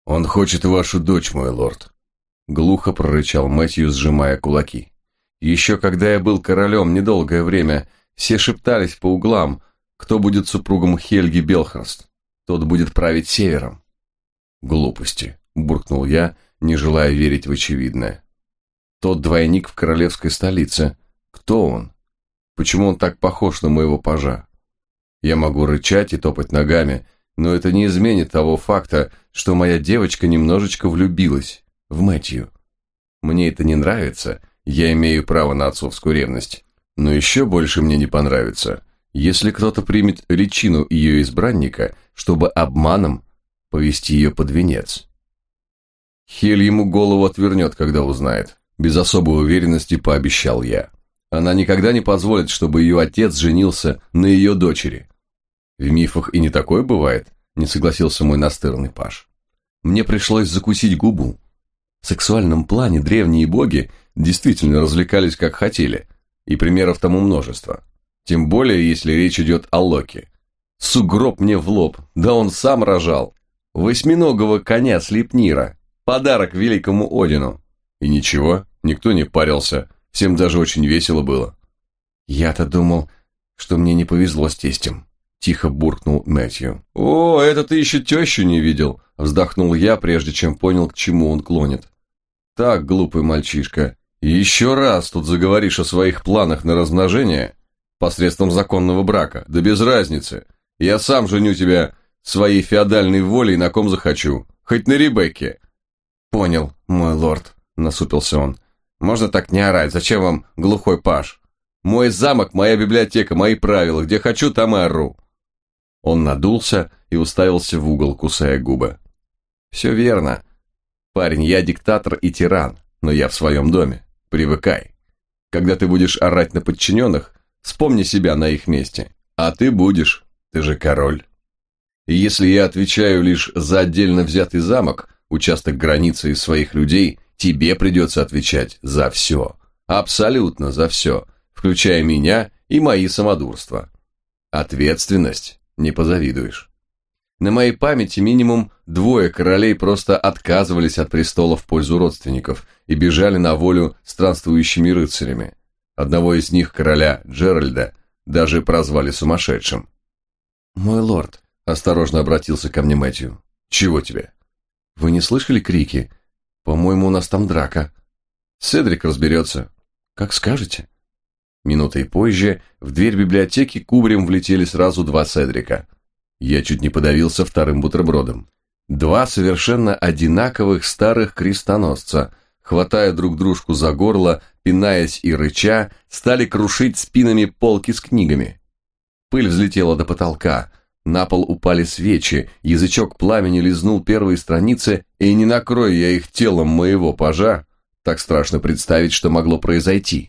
«Он хочет вашу дочь, мой лорд», — глухо прорычал Мэтью, сжимая кулаки. «Еще когда я был королем недолгое время, все шептались по углам, кто будет супругом Хельги Белхарст, тот будет править севером». «Глупости», — буркнул я, не желая верить в очевидное. «Тот двойник в королевской столице. Кто он? Почему он так похож на моего пажа? Я могу рычать и топать ногами, но это не изменит того факта, что моя девочка немножечко влюбилась в Мэтью. Мне это не нравится, я имею право на отцовскую ревность. Но еще больше мне не понравится, если кто-то примет личину ее избранника, чтобы обманом повести ее под венец. Хель ему голову отвернет, когда узнает. Без особой уверенности пообещал я. Она никогда не позволит, чтобы ее отец женился на ее дочери. В мифах и не такое бывает, не согласился мой настырный паж. Мне пришлось закусить губу. В сексуальном плане древние боги действительно развлекались как хотели, и примеров тому множество. Тем более, если речь идет о Локи. Сугроб мне в лоб, да он сам рожал. Восьминогого коня Слипнира, подарок великому Одину. И ничего, никто не парился, всем даже очень весело было. Я-то думал, что мне не повезло с тестем, тихо буркнул Мэтью. О, это ты еще тещу не видел, вздохнул я, прежде чем понял, к чему он клонит. Так, глупый мальчишка, еще раз тут заговоришь о своих планах на размножение посредством законного брака, да без разницы. Я сам женю тебя своей феодальной волей на ком захочу, хоть на Ребекке. Понял, мой лорд, насупился он. Можно так не орать, зачем вам глухой паж? Мой замок, моя библиотека, мои правила, где хочу, там и ору. Он надулся и уставился в угол, кусая губы. Все верно. Парень, я диктатор и тиран, но я в своем доме. Привыкай. Когда ты будешь орать на подчиненных, вспомни себя на их месте. А ты будешь, ты же король. И если я отвечаю лишь за отдельно взятый замок, участок границы из своих людей, тебе придется отвечать за все. Абсолютно за все, включая меня и мои самодурства. Ответственность не позавидуешь. На моей памяти минимум 2 королей просто отказывались от престола в пользу родственников и бежали на волю странствующими рыцарями. Одного из них, короля Джеральда, даже прозвали сумасшедшим. «Мой лорд», — осторожно обратился ко мне Мэтью, — «чего тебе? Вы не слышали крики? По-моему, у нас там драка. Седрик разберется. Как скажете». Минутой позже в дверь библиотеки кубарем влетели сразу 2 Седрика. Я чуть не подавился вторым бутербродом. 2 совершенно одинаковых старых крестоносца, хватая друг дружку за горло, пинаясь и рыча, стали крушить спинами полки с книгами. Пыль взлетела до потолка, на пол упали свечи, язычок пламени лизнул первые страницы, и не накрою я их телом моего пажа, так страшно представить, что могло произойти.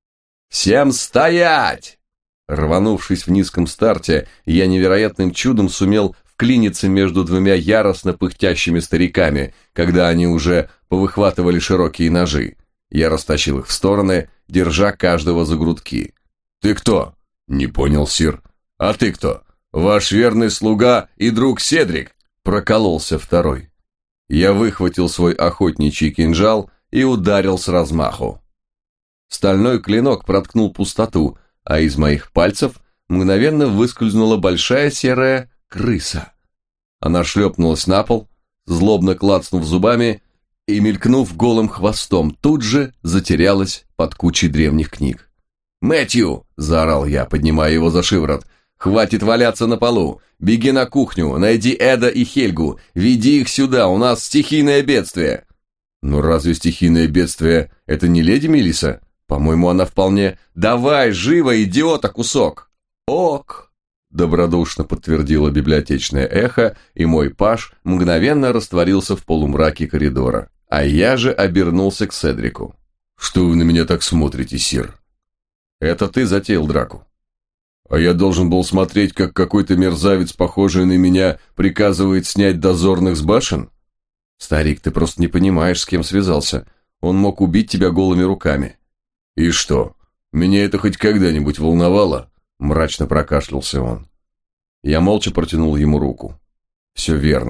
«Всем стоять!» Рванувшись в низком старте, я невероятным чудом сумел вклиниться между 2 яростно пыхтящими стариками, когда они уже повыхватывали широкие ножи. Я растащил их в стороны, держа каждого за грудки. «Ты кто?» «Не понял, сир». «А ты кто?» «Ваш верный слуга и друг Седрик», — прокололся второй. Я выхватил свой охотничий кинжал и ударил с размаху. Стальной клинок проткнул пустоту, а из моих пальцев мгновенно выскользнула большая серая крыса. Она шлепнулась на пол, злобно клацнув зубами и, мелькнув голым хвостом, тут же затерялась под кучей древних книг. «Мэтью!» – заорал я, поднимая его за шиворот. «Хватит валяться на полу! Беги на кухню, найди Эда и Хельгу, веди их сюда, у нас стихийное бедствие!» «Ну разве стихийное бедствие – это не леди Мелисса? По-моему, она вполне... Давай, живо, идиота, кусок!» «Ок!» – добродушно подтвердило библиотечное эхо, и мой паж мгновенно растворился в полумраке коридора. А я же обернулся к Седрику. «Что вы на меня так смотрите, сир?» «Это ты затеял драку». «А я должен был смотреть, как какой-то мерзавец, похожий на меня, приказывает снять дозорных с башен?» «Старик, ты просто не понимаешь, с кем связался. Он мог убить тебя голыми руками». «И что, меня это хоть когда-нибудь волновало?» Мрачно прокашлялся он. Я молча протянул ему руку. «Все верно.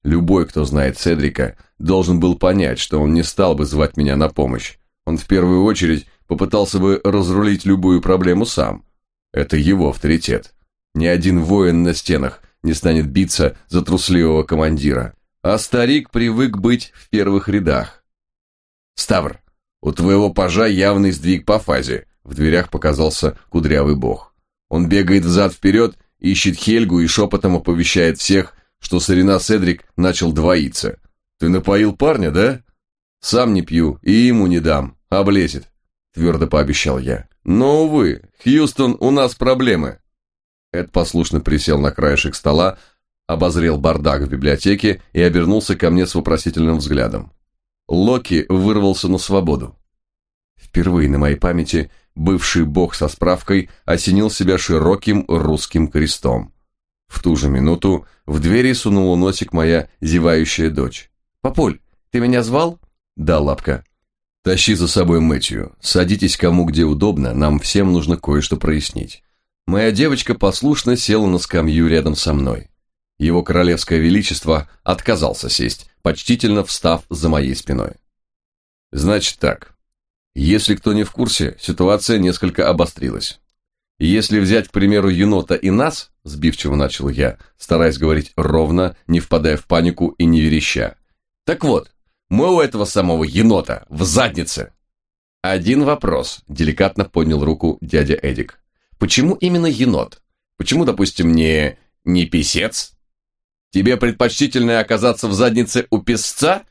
Любой, кто знает Седрика, должен был понять, что он не стал бы звать меня на помощь. Он в первую очередь попытался бы разрулить любую проблему сам. Это его авторитет. Ни один воин на стенах не станет биться за трусливого командира. А старик привык быть в первых рядах. «Ставр, у твоего пажа явный сдвиг по фазе», — в дверях показался кудрявый бог. Он бегает взад-вперед, ищет Хельгу и шепотом оповещает всех, что старина Седрик начал двоиться. «Ты напоил парня, да?» «Сам не пью и ему не дам, облезет», — твердо пообещал я. «Но, увы, Хьюстон, у нас проблемы». Эд послушно присел на краешек стола, обозрел бардак в библиотеке и обернулся ко мне с вопросительным взглядом. Локи вырвался на свободу. Впервые на моей памяти бывший бог со справкой осенил себя широким русским крестом. В ту же минуту в двери сунула носик моя зевающая дочь. «Папуль, ты меня звал?» «Да, лапка». «Тащи за собой Мэтью. Садитесь кому где удобно, нам всем нужно кое-что прояснить». Моя девочка послушно села на скамью рядом со мной. Его королевское величество отказался сесть, почтительно встав за моей спиной. «Значит так. Если кто не в курсе, ситуация несколько обострилась. Если взять, к примеру, енота и нас, сбивчиво начал я, стараясь говорить ровно, не впадая в панику и не вереща. Так вот, мы у этого самого енота в заднице. Один вопрос, деликатно поднял руку дядя Эдик. Почему именно енот? Почему, допустим, не писец? Тебе предпочтительнее оказаться в заднице у песца?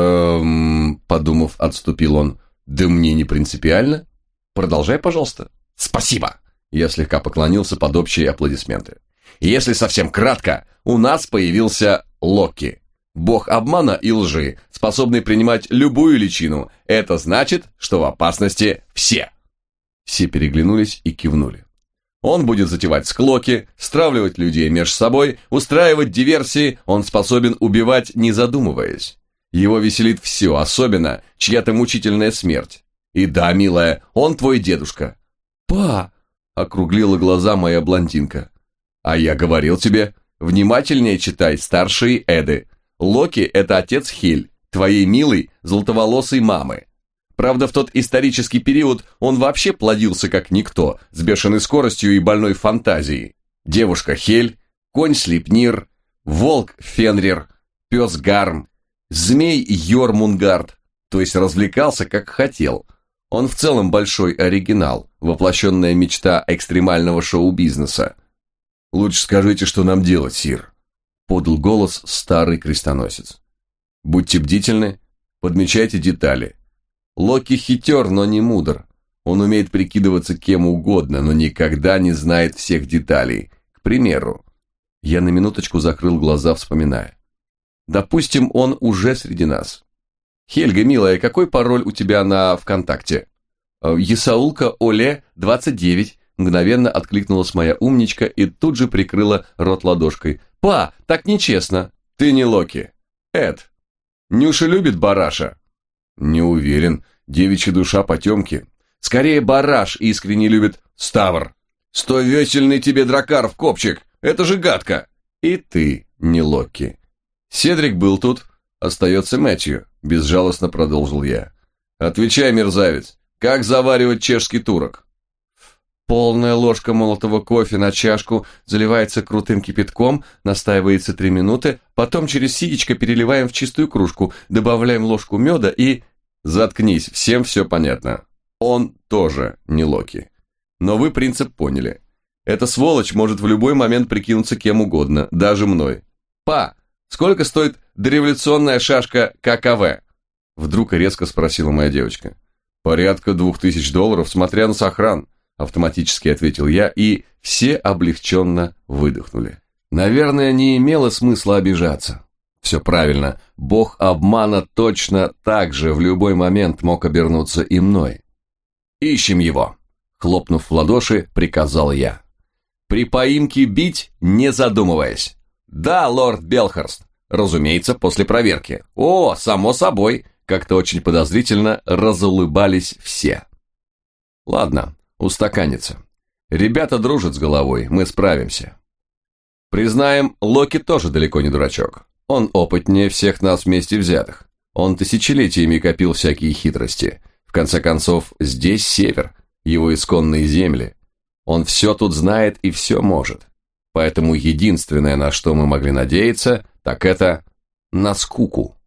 Подумав, отступил он. Да мне не принципиально. Продолжай, пожалуйста. Спасибо. Я слегка поклонился под общие аплодисменты. Если совсем кратко, у нас появился Локи. Бог обмана и лжи, способный принимать любую личину. Это значит, что в опасности все. Все переглянулись и кивнули. Он будет затевать склоки, стравливать людей меж собой, устраивать диверсии, он способен убивать, не задумываясь. Его веселит все, особенно чья-то мучительная смерть. И да, милая, он твой дедушка. «Па!» — округлила глаза моя блондинка. «А я говорил тебе, внимательнее читай старшие Эды. Локи — это отец Хель, твоей милой, золотоволосой мамы. Правда, в тот исторический период он вообще плодился как никто, с бешеной скоростью и больной фантазией. Девушка Хель, конь Слипнир, волк Фенрир, пес Гарм, змей Йормунгард, то есть развлекался как хотел. Он в целом большой оригинал, воплощенная мечта экстремального шоу-бизнеса. «Лучше скажите, что нам делать, сир», — подал голос старый крестоносец. «Будьте бдительны, подмечайте детали. Локи хитер, но не мудр. Он умеет прикидываться кем угодно, но никогда не знает всех деталей. К примеру, я на минуточку закрыл глаза, вспоминая. Допустим, он уже среди нас. Хельга, милая, какой пароль у тебя на ВКонтакте? Есаулка Оле 29, мгновенно откликнулась моя умничка и тут же прикрыла рот ладошкой. Па, так нечестно. Ты не Локи. Эд. Нюша любит бараша? Не уверен. Девичья душа потемки. Скорее бараш искренне любит Ставр. 100-весельный тебе дракар в копчик. Это же гадко. И ты не Локи. Седрик был тут. Остается Мэтью. Безжалостно продолжил я. Отвечай, мерзавец. Как заваривать чешский турок? Полная ложка молотого кофе на чашку заливается крутым кипятком, настаивается 3 минуты, потом через ситечко переливаем в чистую кружку, добавляем ложку меда и... Заткнись, всем все понятно. Он тоже не Локи. Но вы принцип поняли. Эта сволочь может в любой момент прикинуться кем угодно, даже мной. Па, сколько стоит дореволюционная шашка ККВ? Вдруг резко спросила моя девочка. Порядка $2000, смотря на сохран. Автоматически ответил я, и все облегченно выдохнули. Наверное, не имело смысла обижаться. Все правильно, бог обмана точно так же в любой момент мог обернуться и мной. «Ищем его!» — хлопнув в ладоши, приказал я. «При поимке бить, не задумываясь!» «Да, лорд Белхарст, разумеется, после проверки!» «О, само собой!» — как-то очень подозрительно разулыбались все. «Ладно, устаканится. Ребята дружат с головой, мы справимся. Признаем, Локи тоже далеко не дурачок. Он опытнее всех нас вместе взятых. Он тысячелетиями копил всякие хитрости. В конце концов, здесь север, его исконные земли. Он все тут знает и все может. Поэтому единственное, на что мы могли надеяться, так это на скуку.